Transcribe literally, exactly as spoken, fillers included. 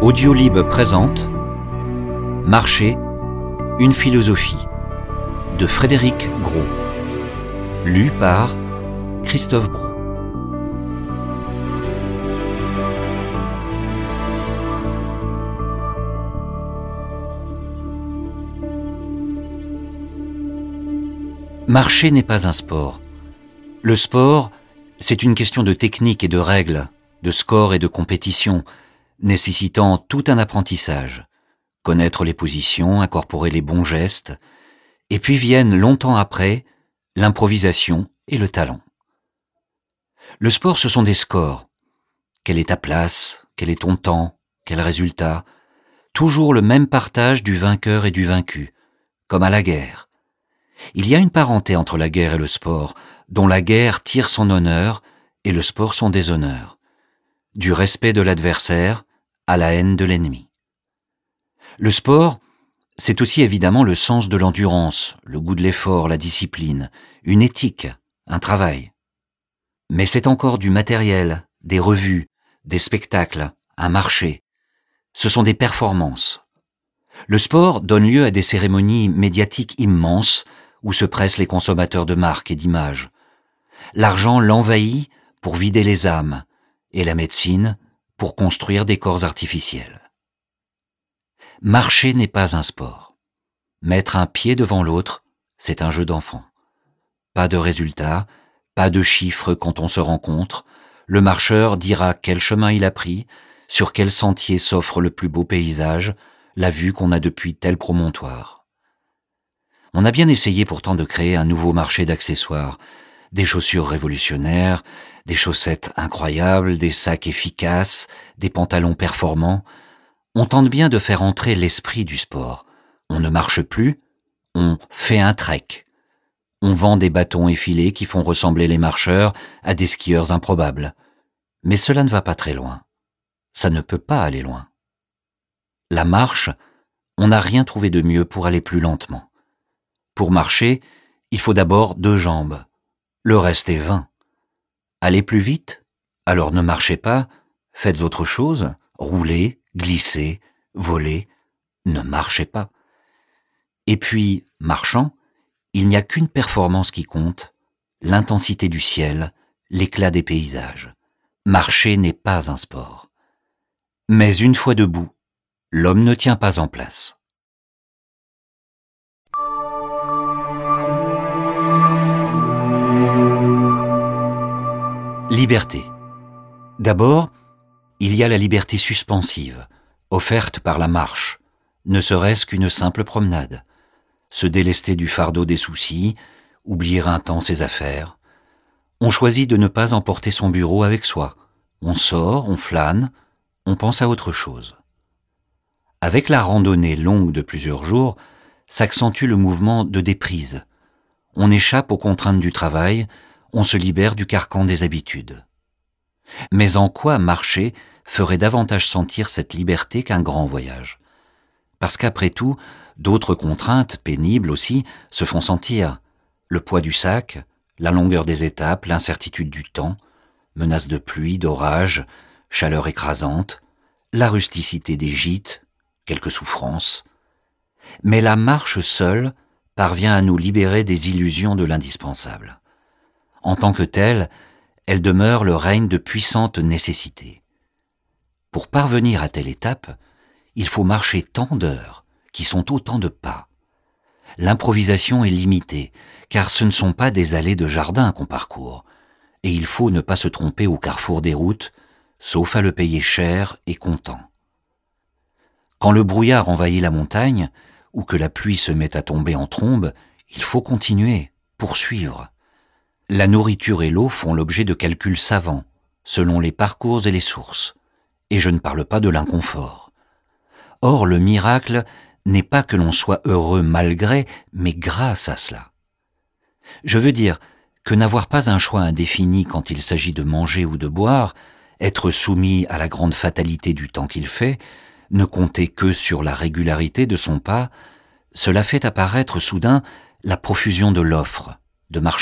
Audiolib présente Marcher, une philosophie de Frédéric Gros, lu par Christophe Brou. Marcher n'est pas un sport. Le sport, c'est une question de technique et de règles, de score et de compétition, nécessitant tout un apprentissage. Connaître les positions, incorporer les bons gestes, et puis viennent longtemps après l'improvisation et le talent. Le sport, ce sont des scores. Quelle est ta place? Quel est ton temps? Quel résultat? Toujours le même partage du vainqueur et du vaincu, comme à la guerre. Il y a une parenté entre la guerre et le sport, dont la guerre tire son honneur et le sport son déshonneur. Du respect de l'adversaire à la haine de l'ennemi. Le sport, c'est aussi évidemment le sens de l'endurance, le goût de l'effort, la discipline, une éthique, un travail. Mais c'est encore du matériel, des revues, des spectacles, un marché. Ce sont des performances. Le sport donne lieu à des cérémonies médiatiques immenses où se pressent les consommateurs de marques et d'images. L'argent l'envahit pour vider les âmes, et la médecine pour construire des corps artificiels. Marcher n'est pas un sport. Mettre un pied devant l'autre, c'est un jeu d'enfant. Pas de résultat, pas de chiffres quand on se rencontre. Le marcheur dira quel chemin il a pris, sur quel sentier s'offre le plus beau paysage, la vue qu'on a depuis tel promontoire. On a bien essayé pourtant de créer un nouveau marché d'accessoires, des chaussures révolutionnaires, des chaussettes incroyables, des sacs efficaces, des pantalons performants. On tente bien de faire entrer l'esprit du sport. On ne marche plus, on fait un trek. On vend des bâtons effilés qui font ressembler les marcheurs à des skieurs improbables. Mais cela ne va pas très loin. Ça ne peut pas aller loin. La marche, on n'a rien trouvé de mieux pour aller plus lentement. Pour marcher, il faut d'abord deux jambes. Le reste est vain. Allez plus vite? Alors ne marchez pas, faites autre chose, roulez, glissez, volez, ne marchez pas. Et puis, marchant, il n'y a qu'une performance qui compte, l'intensité du ciel, l'éclat des paysages. Marcher n'est pas un sport. Mais une fois debout, l'homme ne tient pas en place. Liberté. D'abord, il y a la liberté suspensive, offerte par la marche, ne serait-ce qu'une simple promenade. Se délester du fardeau des soucis, oublier un temps ses affaires. On choisit de ne pas emporter son bureau avec soi. On sort, on flâne, on pense à autre chose. Avec la randonnée longue de plusieurs jours, s'accentue le mouvement de déprise. On échappe aux contraintes du travail, on se libère du carcan des habitudes. Mais en quoi marcher ferait davantage sentir cette liberté qu'un grand voyage? Parce qu'après tout, d'autres contraintes, pénibles aussi, se font sentir. Le poids du sac, la longueur des étapes, l'incertitude du temps, menaces de pluie, d'orage, chaleur écrasante, la rusticité des gîtes, quelques souffrances. Mais la marche seule parvient à nous libérer des illusions de l'indispensable. En tant que telle, elle demeure le règne de puissantes nécessités. Pour parvenir à telle étape, il faut marcher tant d'heures, qui sont autant de pas. L'improvisation est limitée, car ce ne sont pas des allées de jardin qu'on parcourt, et il faut ne pas se tromper au carrefour des routes, sauf à le payer cher et comptant. Quand le brouillard envahit la montagne, ou que la pluie se met à tomber en trombe, il faut continuer, poursuivre. La nourriture et l'eau font l'objet de calculs savants, selon les parcours et les sources, et je ne parle pas de l'inconfort. Or, le miracle n'est pas que l'on soit heureux malgré, mais grâce à cela. Je veux dire que n'avoir pas un choix indéfini quand il s'agit de manger ou de boire, être soumis à la grande fatalité du temps qu'il fait, ne compter que sur la régularité de son pas, cela fait apparaître soudain la profusion de l'offre, de marchandises,